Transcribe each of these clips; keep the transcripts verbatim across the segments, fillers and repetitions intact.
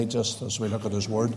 Just as we look at his word.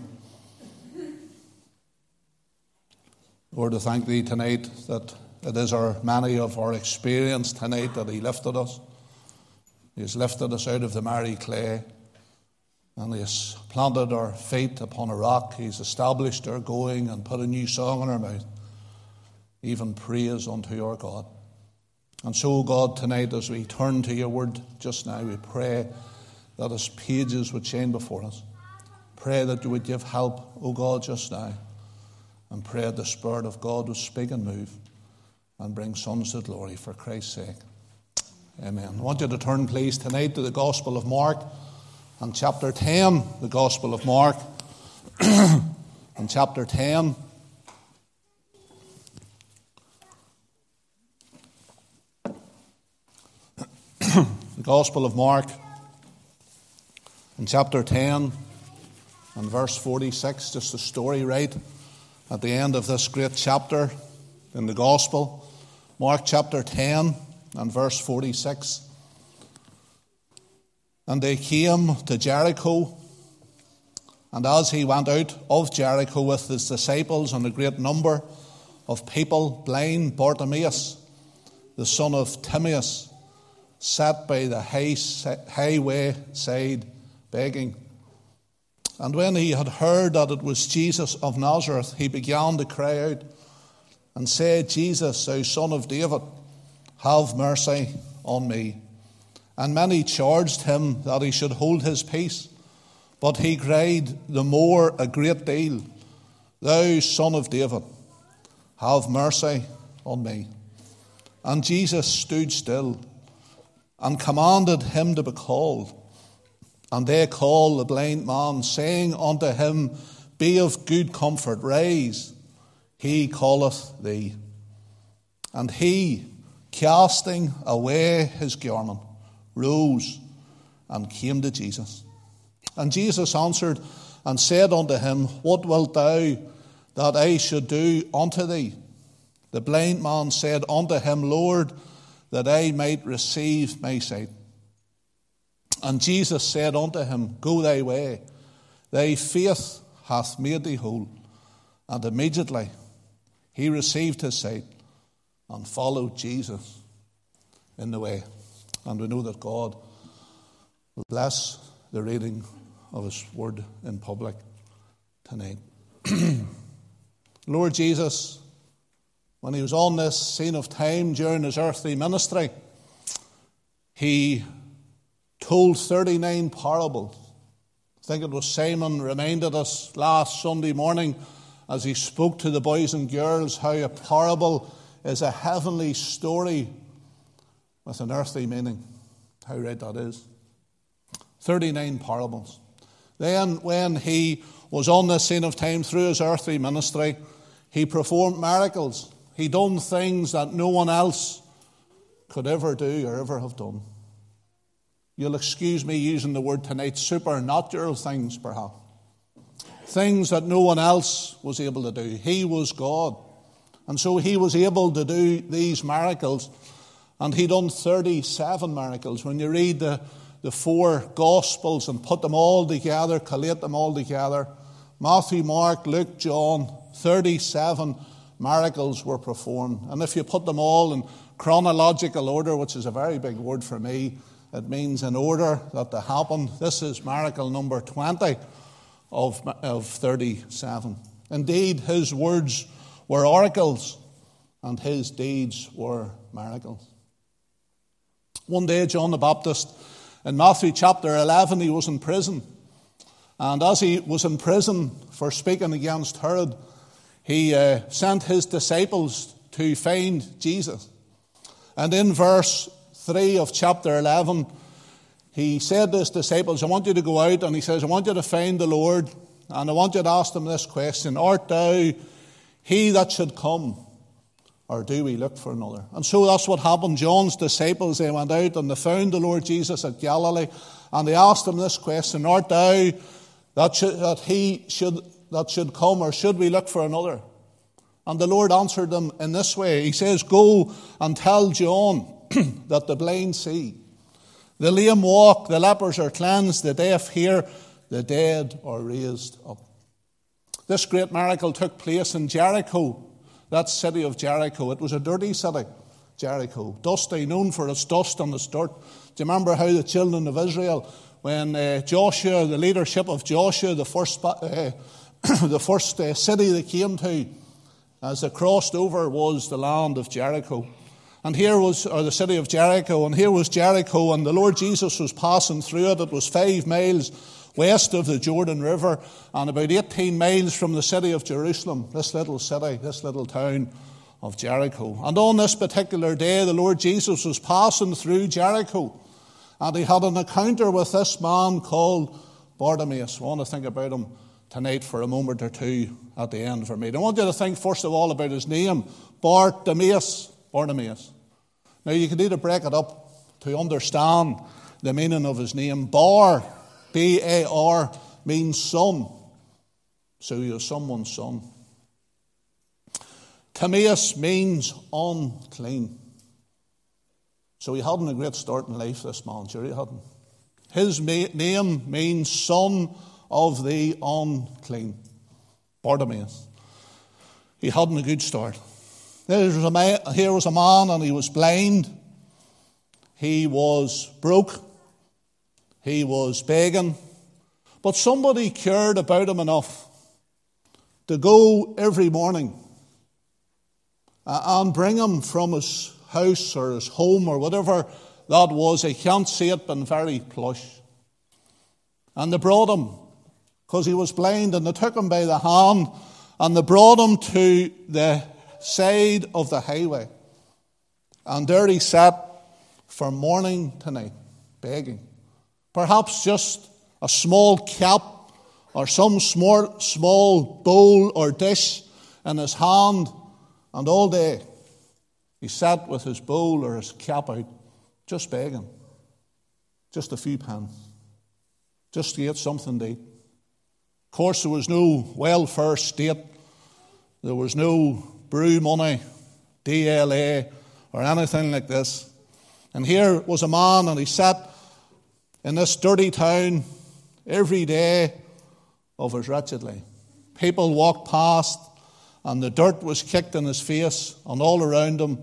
Lord, to thank thee tonight that it is our many of our experience tonight that he lifted us. He has lifted us out of the miry clay, and he has planted our feet upon a rock. He's established our going and put a new song in our mouth, even praise unto our God. And so, God, tonight as we turn to your word just now, we pray that his pages would shine before us. Pray that you would give help, O God, just now. And pray the Spirit of God would speak and move and bring sons to glory for Christ's sake. Amen. I want you to turn, please, tonight to the Gospel of Mark and chapter ten. The Gospel of Mark and chapter ten. The Gospel of Mark and chapter ten. And verse forty-six, just a story right at the end of this great chapter in the Gospel. Mark chapter ten and verse forty-six. And they came to Jericho, and as he went out of Jericho with his disciples and a great number of people, blind Bartimaeus, the son of Timaeus, sat by the highway side begging. And when he had heard that it was Jesus of Nazareth, he began to cry out and said, Jesus, thou son of David, have mercy on me. And many charged him that he should hold his peace. But he cried the more a great deal, Thou son of David, have mercy on me. And Jesus stood still and commanded him to be called. And they called the blind man, saying unto him, Be of good comfort, rise, he calleth thee. And he, casting away his garment, rose and came to Jesus. And Jesus answered and said unto him, What wilt thou that I should do unto thee? The blind man said unto him, Lord, that I might receive my sight. And Jesus said unto him, Go thy way, thy faith hath made thee whole. And immediately he received his sight and followed Jesus in the way. And we know that God will bless the reading of his word in public tonight. Lord Jesus, when he was on this scene of time during his earthly ministry, he told thirty-nine parables. I think it was Simon reminded us last Sunday morning as he spoke to the boys and girls how a parable is a heavenly story with an earthly meaning. How right that is. thirty-nine parables. Then when he was on this scene of time through his earthly ministry, he performed miracles. He done things that no one else could ever do or ever have done. You'll excuse me using the word tonight, supernatural things perhaps. Things that no one else was able to do. He was God. And so he was able to do these miracles. And he done thirty-seven miracles. When you read the, the four Gospels and put them all together, collate them all together, Matthew, Mark, Luke, John, thirty-seven miracles were performed. And if you put them all in chronological order, which is a very big word for me, it means in order that they happened. This is miracle number twenty of, of thirty-seven. Indeed, his words were oracles and his deeds were miracles. One day, John the Baptist, in Matthew chapter eleven, he was in prison. And as he was in prison for speaking against Herod, he uh, sent his disciples to find Jesus. And in verse three of chapter eleven, he said to his disciples, I want you to go out, and he says, I want you to find the Lord, and I want you to ask him this question, art thou he that should come, or do we look for another? And so that's what happened. John's disciples, they went out and they found the Lord Jesus at Galilee, and they asked him this question, art thou that, should, that he should that should come, or should we look for another? And the Lord answered them in this way. He says, go and tell John that the blind see, the lame walk, the lepers are cleansed, the deaf hear, the dead are raised up. This great miracle took place in Jericho, that city of Jericho. It was a dirty city, Jericho, dusty, known for its dust and its dirt. Do you remember how the children of Israel, when uh, Joshua, the leadership of Joshua, the first, uh, the first uh, city they came to, as they crossed over, was the land of Jericho. And here was, or the city of Jericho, and here was Jericho, and the Lord Jesus was passing through it. It was five miles west of the Jordan River, and about eighteen miles from the city of Jerusalem, this little city, this little town of Jericho. And on this particular day, the Lord Jesus was passing through Jericho, and he had an encounter with this man called Bartimaeus. I want to think about him tonight for a moment or two at the end for me. I want you to think first of all about his name, Bartimaeus. Bartimaeus. Now you can either break it up to understand the meaning of his name. Bar, B A R, means son. So you're someone's son. Timaeus means unclean. So he hadn't a great start in life, this man. Sure he hadn't. His ma- name means son of the unclean. Bartimaeus. He hadn't a good start. There was a man, here was a man, and he was blind. He was broke. He was begging. But somebody cared about him enough to go every morning and bring him from his house or his home or whatever that was. I can't see it, but very plush. And they brought him, because he was blind, and they took him by the hand, and they brought him to the side of the highway. And there he sat from morning to night, begging. Perhaps just a small cap or some small, small bowl or dish in his hand, and all day he sat with his bowl or his cap out, just begging. Just a few pence. Just to get something to eat. Of course, there was no welfare state. There was no brew money, D L A, or anything like this. And here was a man, and he sat in this dirty town every day of his wretched life. People walked past, and the dirt was kicked in his face and all around him.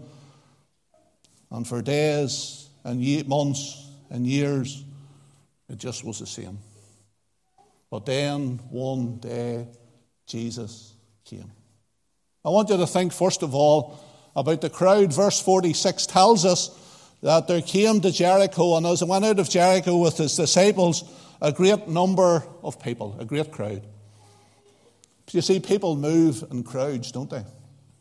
And for days and ye- months and years, it just was the same. But then one day, Jesus came. I want you to think, first of all, about the crowd. Verse forty-six tells us that there came to Jericho, and as he went out of Jericho with his disciples, a great number of people, a great crowd. You see, people move in crowds, don't they?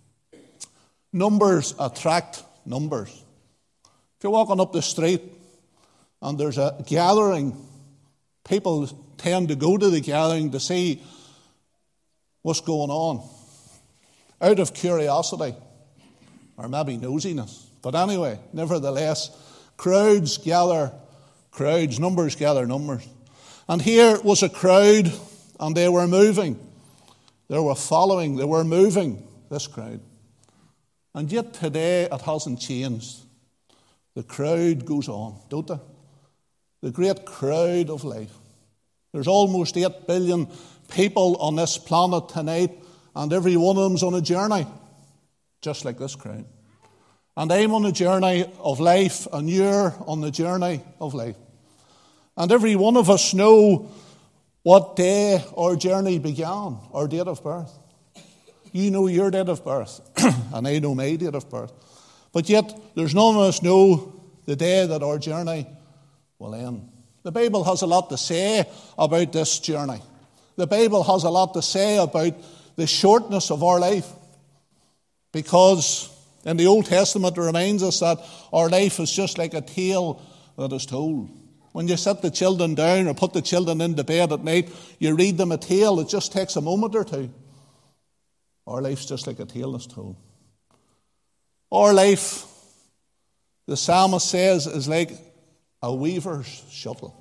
Numbers attract numbers. If you're walking up the street and there's a gathering, people tend to go to the gathering to see what's going on, out of curiosity, or maybe nosiness. But anyway, nevertheless, crowds gather crowds, numbers gather numbers. And here was a crowd, and they were moving. They were following, they were moving, this crowd. And yet today it hasn't changed. The crowd goes on, don't they? The great crowd of life. There's almost eight billion people on this planet tonight, and every one of them's on a journey, just like this crowd. And I'm on a journey of life, and you're on the journey of life. And every one of us know what day our journey began, our date of birth. You know your date of birth, and I know my date of birth. But yet, there's none of us know the day that our journey will end. The Bible has a lot to say about this journey. The Bible has a lot to say about the shortness of our life. Because in the Old Testament it reminds us that our life is just like a tale that is told. When you sit the children down or put the children into bed at night, you read them a tale. It just takes a moment or two. Our life's just like a tale that's told. Our life, the psalmist says, is like a weaver's shuttle.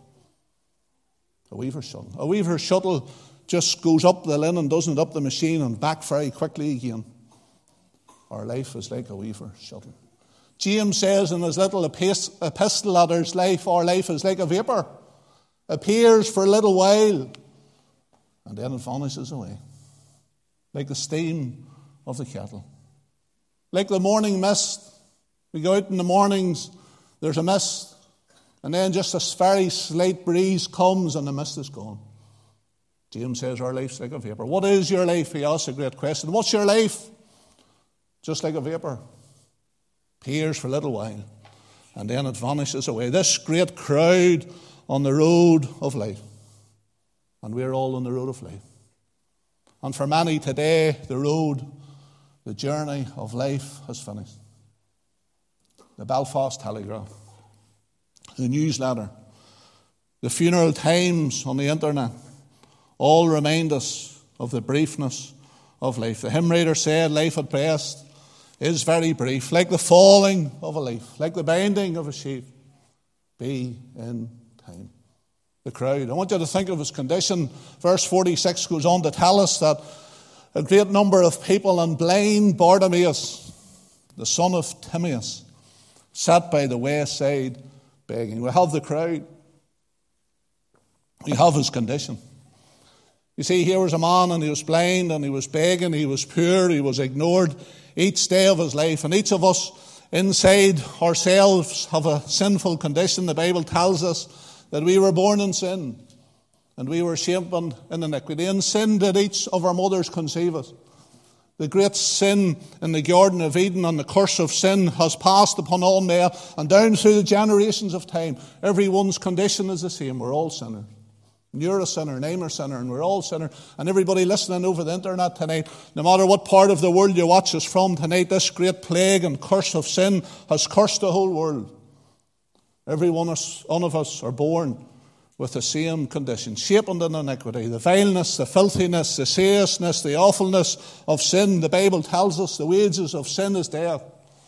A weaver's shuttle. A weaver's shuttle just goes up the linen, doesn't it, up the machine, and back very quickly again. Our life is like a weaver's shuttle. James says in his little epistle that our life, our life is like a vapour. Appears for a little while and then it vanishes away, like the steam of the kettle. Like the morning mist. We go out in the mornings, there's a mist, and then just a very slight breeze comes and the mist is gone. James says our life's like a vapour. What is your life? He asks a great question. What's your life? Just like a vapour. Appears for a little while, and then it vanishes away. This great crowd on the road of life. And we're all on the road of life. And for many today, the road, the journey of life has finished. The Belfast Telegraph, the newsletter, the funeral times on the internet, all remind us of the briefness of life. The hymn writer said, life at best is very brief, like the falling of a leaf, like the binding of a sheep. Be in time. The crowd. I want you to think of his condition. Verse forty-six goes on to tell us that a great number of people, and blind Bartimaeus, the son of Timaeus, sat by the wayside begging. We have the crowd. We have his condition. You see, here was a man, and he was blind, and he was begging, he was poor, he was ignored each day of his life. And each of us inside ourselves have a sinful condition. The Bible tells us that we were born in sin, and we were shapen in iniquity. In sin did each of our mothers conceive us. The great sin in the Garden of Eden and the curse of sin has passed upon all men, and down through the generations of time, everyone's condition is the same. We're all sinners. You're a sinner, and I'm a sinner, and we're all sinners. And everybody listening over the internet tonight, no matter what part of the world you watch us from tonight, this great plague and curse of sin has cursed the whole world. Every one of us are born with the same condition, shapen in iniquity, the vileness, the filthiness, the seriousness, the awfulness of sin. The Bible tells us the wages of sin is death.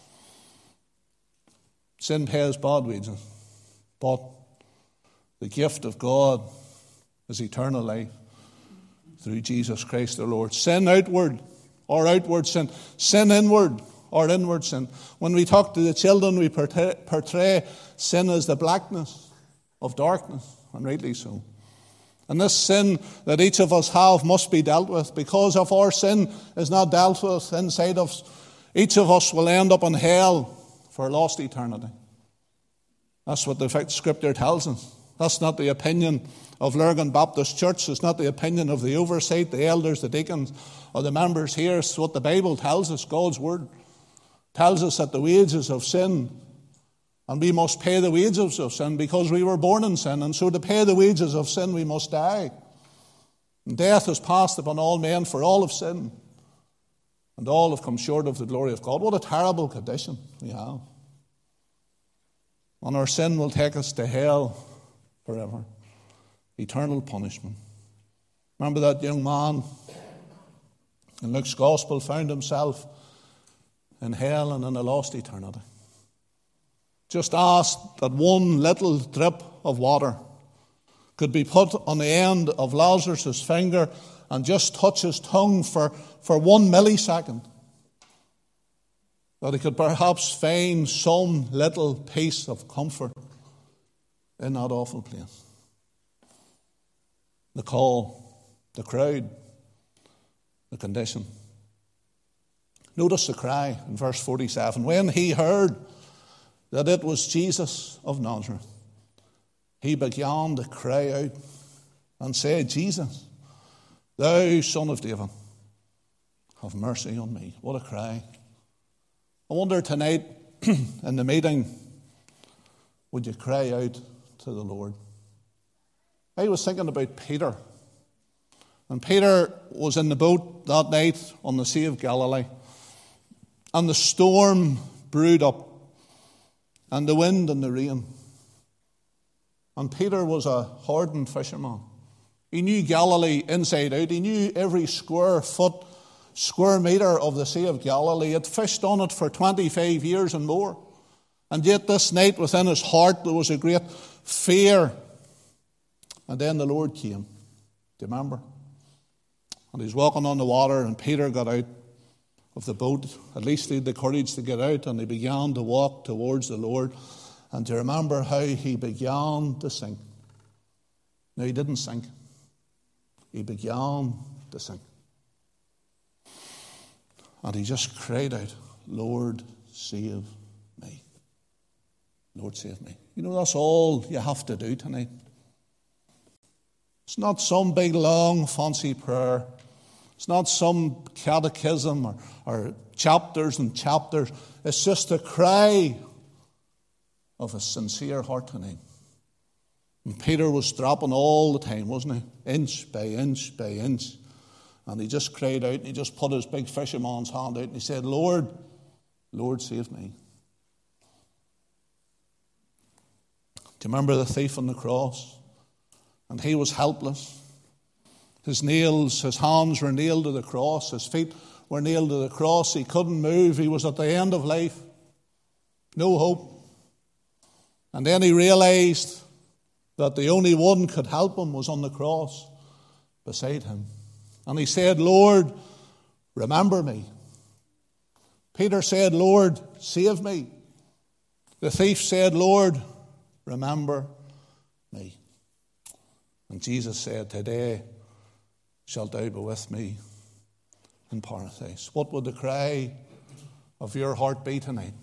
Sin pays bad wages, but the gift of God is eternal life through Jesus Christ our Lord. Sin outward or outward sin, sin inward or inward sin. When we talk to the children, we portray, portray sin as the blackness of darkness, and rightly so. And this sin that each of us have must be dealt with, because if our sin is not dealt with inside us, each of us will end up in hell for lost eternity. That's what the Scripture tells us. That's not the opinion of Lurgan Baptist Church. It's not the opinion of the oversight, the elders, the deacons, or the members here. It's what the Bible tells us. God's Word tells us that the wages of sin, and we must pay the wages of sin because we were born in sin. And so to pay the wages of sin, we must die. And death is passed upon all men, for all have sinned, and all have come short of the glory of God. What a terrible condition we have. And our sin will take us to hell forever. Eternal punishment. Remember that young man in Luke's Gospel found himself in hell and in a lost eternity. Just asked that one little drip of water could be put on the end of Lazarus' finger and just touch his tongue for, for one millisecond, that he could perhaps find some little piece of comfort in that awful place. The call, the crowd, the condition. Notice the cry in verse forty-seven. When he heard that it was Jesus of Nazareth, he began to cry out and say, Jesus, thou son of David, have mercy on me. What a cry. I wonder tonight in the meeting, would you cry out to the Lord? I was thinking about Peter. And Peter was in the boat that night on the Sea of Galilee. And the storm brewed up, and the wind and the rain. And Peter was a hardened fisherman. He knew Galilee inside out. He knew every square foot, square metre of the Sea of Galilee. He had fished on it for twenty-five years and more. And yet this night within his heart there was a great fear. And then the Lord came. Do you remember? And he's walking on the water, and Peter got out of the boat. At least he had the courage to get out, and he began to walk towards the Lord. And to remember how he began to sink. Now, he didn't sink. he began to sing. And he just cried out, Lord, save me. Lord, save me. You know, that's all you have to do tonight. It's not some big, long, fancy prayer. It's not some catechism or, or chapters and chapters. It's just a cry of a sincere heart tonight. And Peter was dropping all the time, wasn't he? Inch by inch by inch. And he just cried out and he just put his big fisherman's hand out and he said, Lord, Lord, save me. Do you remember the thief on the cross? And he was helpless. His nails, his hands were nailed to the cross. His feet were nailed to the cross. He couldn't move. He was at the end of life. No hope. And then he realized that the only one could help him was on the cross beside him. And he said, Lord, remember me. Peter said, Lord, save me. The thief said, Lord, remember me. And Jesus said, today shalt thou be with me in paradise. What would the cry of your heart be tonight?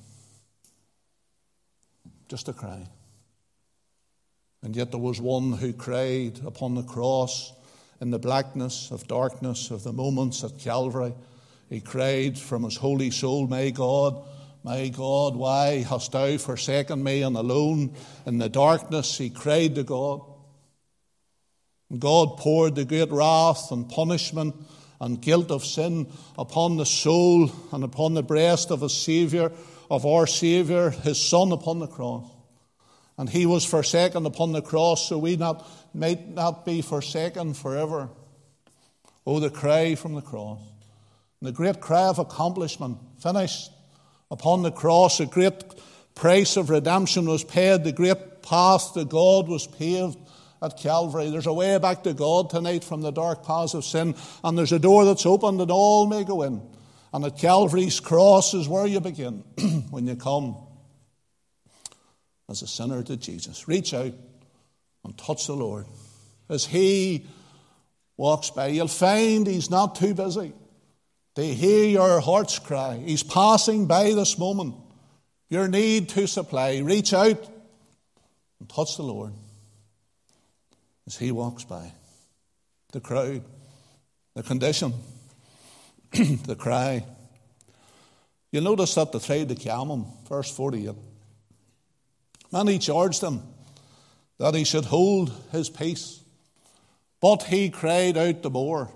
Just a cry. And yet there was one who cried upon the cross in the blackness of darkness of the moments at Calvary. He cried from his holy soul, my God, my God, why hast thou forsaken me? And alone in the darkness he cried to God. And God poured the great wrath and punishment and guilt of sin upon the soul and upon the breast of his Saviour, of our Saviour, his Son upon the cross. And he was forsaken upon the cross so we not, might not be forsaken forever. Oh, the cry from the cross. And the great cry of accomplishment, finished upon the cross. A great price of redemption was paid. The great path to God was paved at Calvary. There's a way back to God tonight from the dark paths of sin. And there's a door that's opened and all may go in. And at Calvary's cross is where you begin when you come as a sinner to Jesus. Reach out and touch the Lord. As he walks by, you'll find he's not too busy to hear your heart's cry. He's passing by this moment. Your need to supply. Reach out and touch the Lord as he walks by. The crowd, the condition, the cry. You'll notice that they tried to calm him. Verse forty-eight. Many charged him that he should hold his peace. But he cried out the more,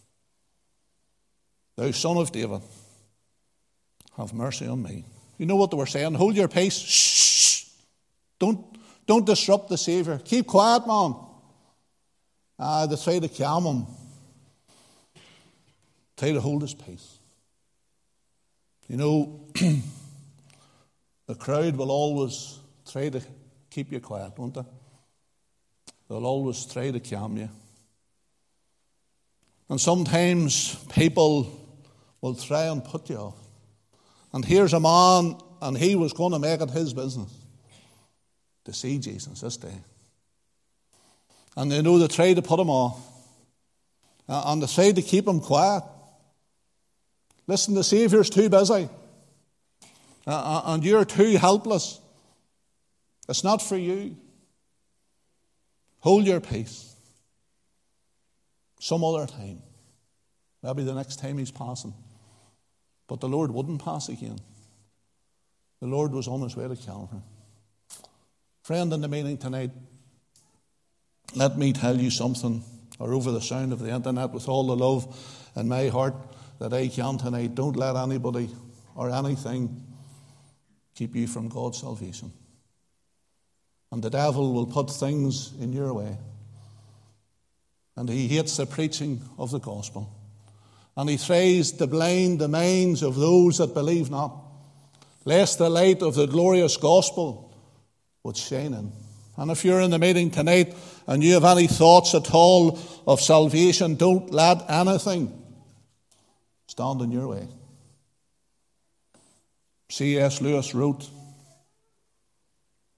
Thou Son of David, have mercy on me. You know what they were saying? Hold your peace. Shh. Don't, don't disrupt the Saviour. Keep quiet, man. Ah, they tried to calm him. Try to hold his peace. You know, the crowd will always try to keep you quiet, won't they? They'll always try to calm you. And sometimes people will try and put you off. And here's a man, and he was going to make it his business to see Jesus this day. And they know they try to put him off. And they try to keep him quiet. Listen, the Saviour's too busy. And you're too helpless. It's not for you. Hold your peace. Some other time. Maybe the next time he's passing. But the Lord wouldn't pass again. The Lord was on his way to Calvary. Friend, in the meeting tonight, let me tell you something, or over the sound of the internet, with all the love in my heart that I can tonight. Don't let anybody or anything keep you from God's salvation. And the devil will put things in your way. And he hates the preaching of the gospel. And he tries to blind the minds of those that believe not, lest the light of the glorious gospel would shine in. And if you're in the meeting tonight and you have any thoughts at all of salvation, don't let anything stand in your way. C S Lewis wrote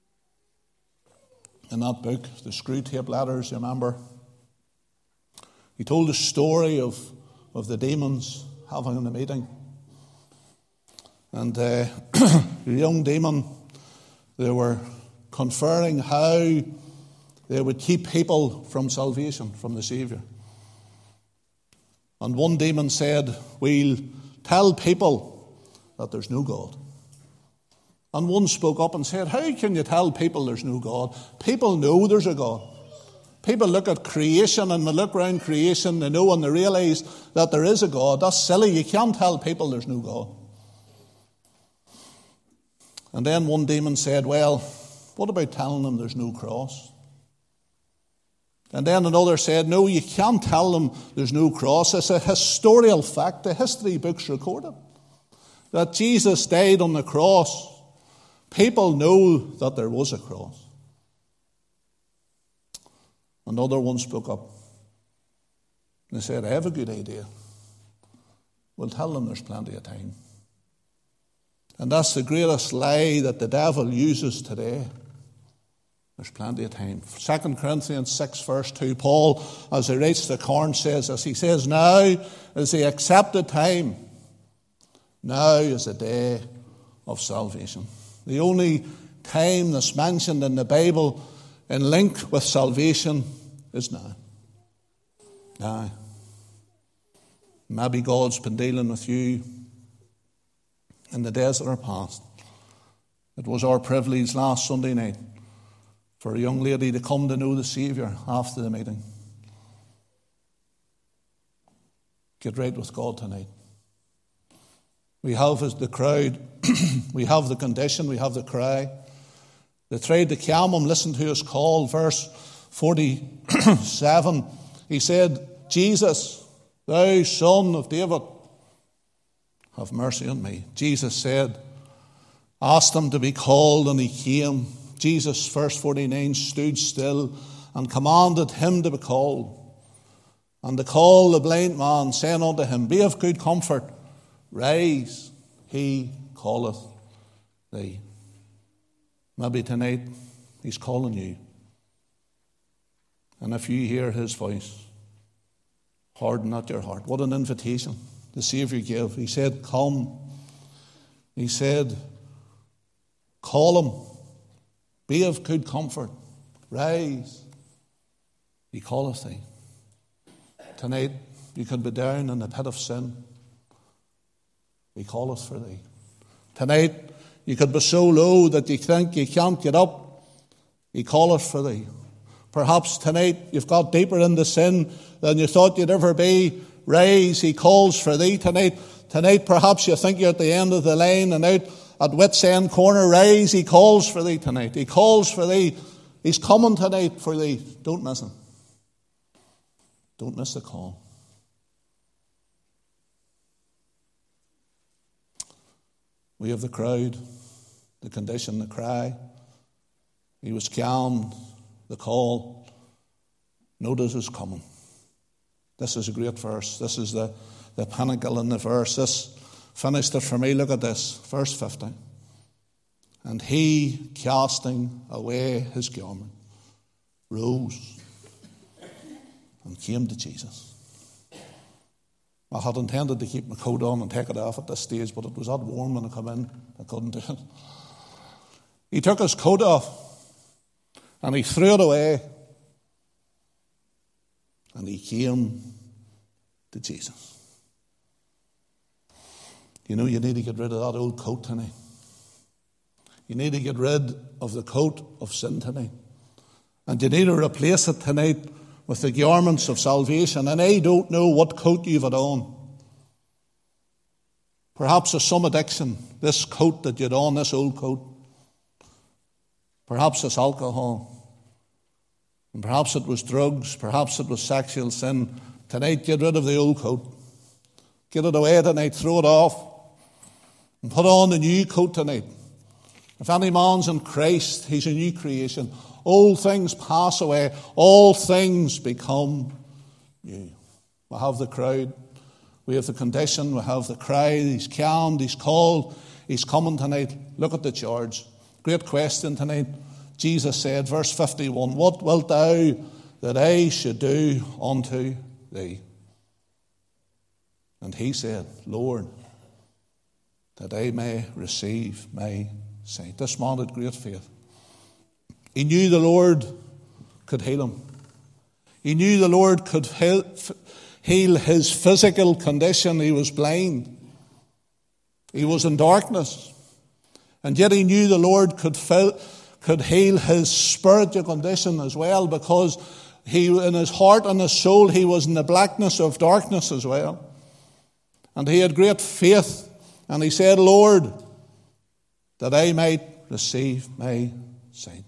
in that book, The Screw Tape Letters, you remember? He told the story of, of the demons having a meeting. And uh, the young demon, they were conferring how they would keep people from salvation, from the Saviour. And one demon said, we'll tell people that there's no God. And one spoke up and said, how can you tell people there's no God? People know there's a God. People look at creation and they look around creation, they know and they realise that there is a God. That's silly. You can't tell people there's no God. And then one demon said, well, what about telling them there's no cross? And then another said, no, you can't tell them there's no cross. It's a historical fact. The history books record it. That Jesus died on the cross. People know that there was a cross. Another one spoke up. They said, I have a good idea. We'll tell them there's plenty of time. And that's the greatest lie that the devil uses today. There's plenty of time. Second Corinthians six, verse two, Paul, as he writes to Corinth, says this. He says, now is the accepted time. Now is the day of salvation. The only time that's mentioned in the Bible in link with salvation is now. Now. Maybe God's been dealing with you in the days that are past. It was our privilege last Sunday night for a young lady to come to know the Saviour after the meeting. Get right with God tonight. We have as the crowd, we have the condition, we have the cry. They tried to calm him, listen to his call. Verse forty-seven, he said, Jesus, thou son of David, have mercy on me. Jesus said, asked him to be called, and he came. Jesus, verse forty-nine, stood still and commanded him to be called. And to call the blind man, saying unto him, be of good comfort, rise, he calleth thee. Maybe tonight he's calling you. And if you hear his voice, harden not your heart. What an invitation the Saviour gave. He said, come. He said, call him. Be of good comfort. Rise. He calleth thee. Tonight you could be down in the pit of sin. He calleth for thee. Tonight you could be so low that you think you can't get up. He calleth for thee. Perhaps tonight you've got deeper into sin than you thought you'd ever be. Rise, he calls for thee tonight. Tonight perhaps you think you're at the end of the line and out at wit's end corner. Rise, he calls for thee tonight. He calls for thee. He's coming tonight for thee. Don't miss him. Don't miss the call. We have the crowd, the condition, the cry. He was calmed, the call. Notice his coming. This is a great verse. This is the, the pinnacle in the verse. This finished it for me. Look at this. Verse fifty. And he, casting away his garment, rose and came to Jesus. I had intended to keep my coat on and take it off at this stage, but it was that warm when I come in, I couldn't do it. He took his coat off and he threw it away and he came to Jesus. You know, you need to get rid of that old coat tonight. You need to get rid of the coat of sin tonight. And you need to replace it tonight with the garments of salvation. And I don't know what coat you've had on. Perhaps it's some addiction, this coat that you'd on, this old coat. Perhaps it's alcohol. And perhaps it was drugs. Perhaps it was sexual sin. Tonight, get rid of the old coat. Get it away tonight. Throw it off. And put on the new coat tonight. If any man's in Christ, he's a new creation. Old things pass away. All things become new. We have the crowd. We have the condition. We have the cry. He's calmed. He's called. He's coming tonight. Look at the charge. Great question tonight. Jesus said, verse fifty-one, what wilt thou that I should do unto thee. And he said, Lord, that I may receive my sight. This man had great faith. He knew the Lord could heal him. He knew the Lord could heal his physical condition. He was blind. He was in darkness. And yet he knew the Lord could fill, could heal his spiritual condition as well, because he, in his heart and his soul, he was in the blackness of darkness as well. And he had great faith. And he said, Lord, that I might receive my sight.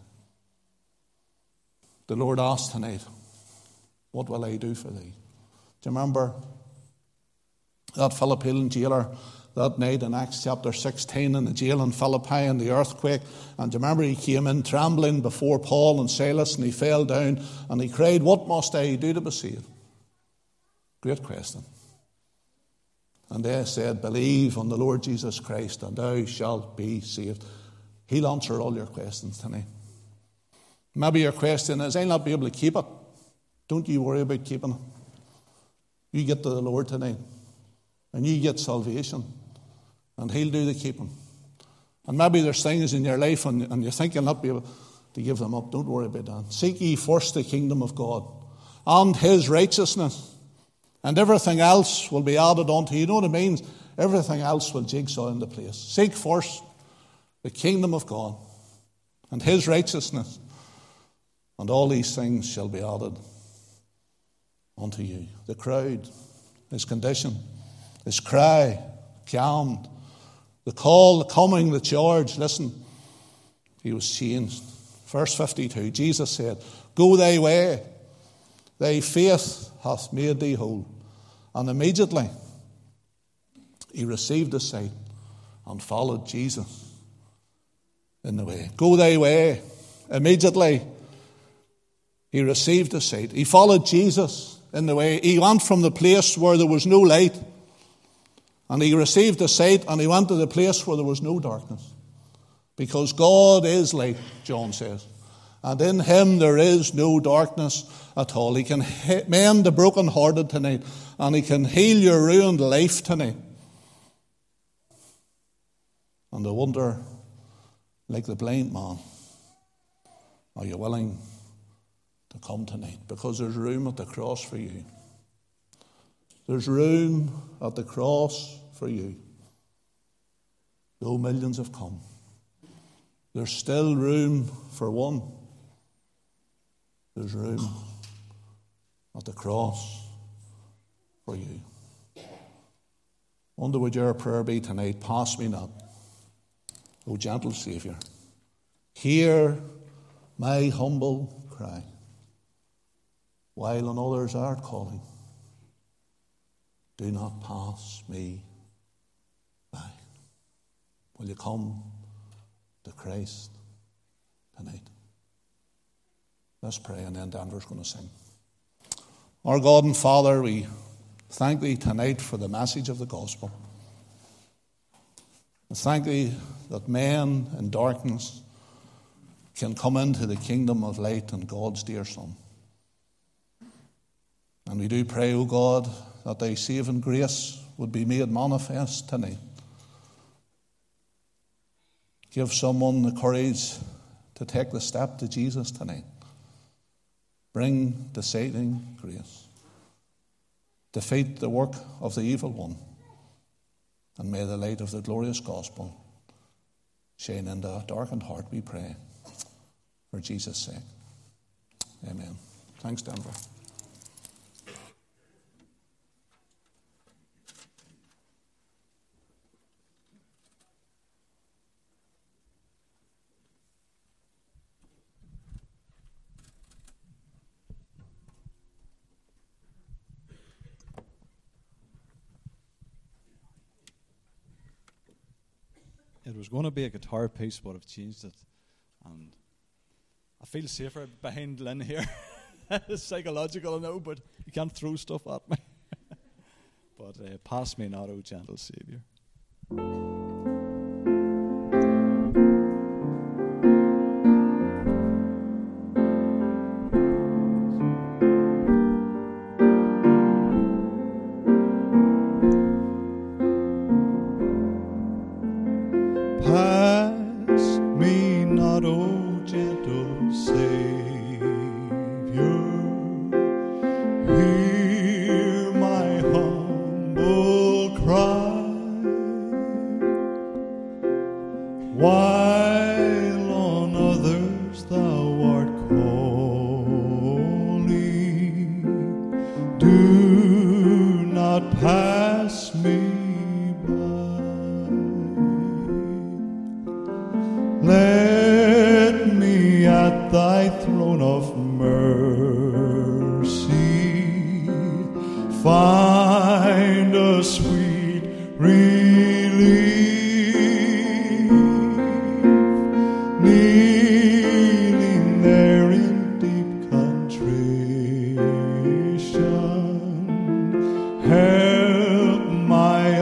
The Lord asked tonight, what will I do for thee? Do you remember that Philippian jailer that night in Acts chapter sixteen in the jail in Philippi and the earthquake? And do you remember he came in trembling before Paul and Silas, and he fell down and he cried, what must I do to be saved? Great question. And they said, believe on the Lord Jesus Christ and thou shalt be saved. He'll answer all your questions tonight. Maybe your question is, I'll not be able to keep it. Don't you worry about keeping it. You get to the Lord tonight and you get salvation and he'll do the keeping. And maybe there's things in your life and, and you think you'll not be able to give them up. Don't worry about that. Seek ye first the kingdom of God and his righteousness, and everything else will be added unto you. You know what it means? Everything else will jigsaw into place. Seek first the kingdom of God and his righteousness, and all these things shall be added unto you. The crowd, his condition, his cry, calmed. The call, the coming, the charge. Listen, he was changed. Verse fifty-two, Jesus said, go thy way, thy faith hath made thee whole. And immediately he received his sight and followed Jesus in the way. Go thy way. Immediately he received his sight. He followed Jesus in the way. He went from the place where there was no light, and he received the sight, and he went to the place where there was no darkness. Because God is light, John says. And in him there is no darkness at all. He can mend the brokenhearted tonight, and he can heal your ruined life tonight. And I wonder, like the blind man, are you willing to come tonight? Because there's room at the cross for you. There's room at the cross for you. Though millions have come, there's still room for one. There's room at the cross for you. Wonder would your prayer be tonight, pass me not, O gentle Saviour. Hear my humble cry, while on others art calling. Do not pass me by. Will you come to Christ tonight? Let's pray, and then Denver's going to sing. Our God and Father, we thank thee tonight for the message of the gospel. We thank thee that men in darkness can come into the kingdom of light and God's dear Son. And we do pray, O God, that thy saving grace would be made manifest tonight. Give someone the courage to take the step to Jesus tonight. Bring the saving grace. Defeat the work of the evil one. And may the light of the glorious gospel shine into a darkened heart, we pray. For Jesus' sake. Amen. Thanks, Denver. It was going to be a guitar piece, but I've changed it. And I feel safer behind Lynn here. It's psychological, I know, but you can't throw stuff at me. But uh, pass me not, O gentle Saviour. find a sweet relief, kneeling there in deep contrition. Help my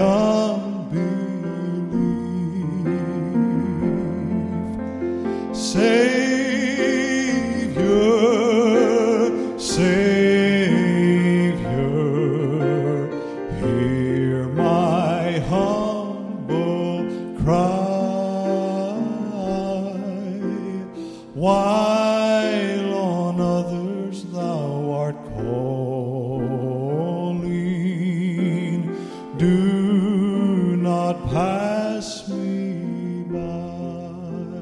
unbelief, Savior, Savior, hear my humble cry, while on others thou art calling. Do not pass me by,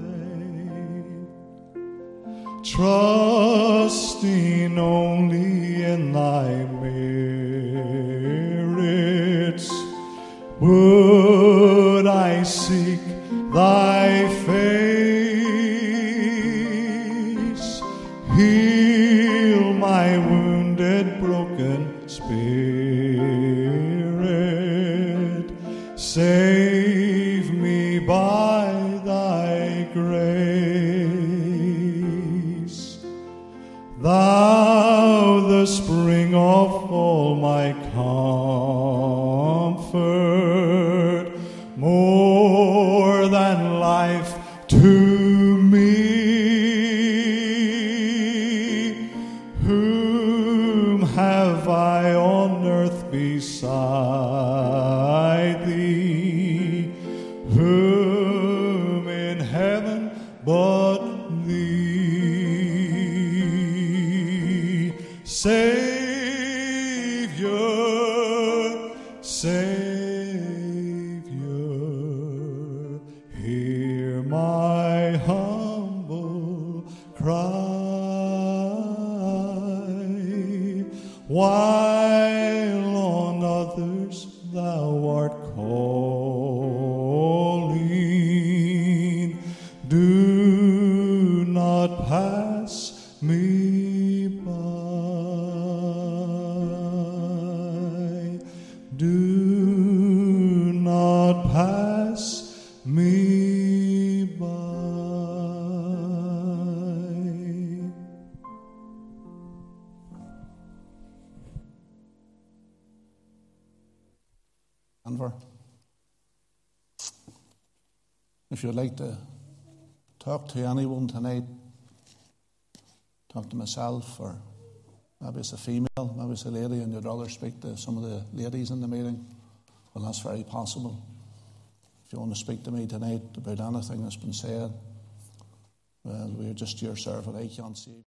trusting only in thy merits, would I seek thy face. Heal my wounded, broken spirit, save me by thy grace. Thou, the spring of all my comfort, more than life to me. Whom have I on earth beside thee? Whom in heaven but thee? Savior, Savior, hear my humble cry, while on others thou art calling. Do not pass me by. Do not pass me by. Denver. If you'd like to talk to anyone tonight, talk to myself, or maybe it's a female, maybe it's a lady, and you'd rather speak to some of the ladies in the meeting, well, that's very possible. If you want to speak to me tonight about anything that's been said, well, we're just your servant. I can't see.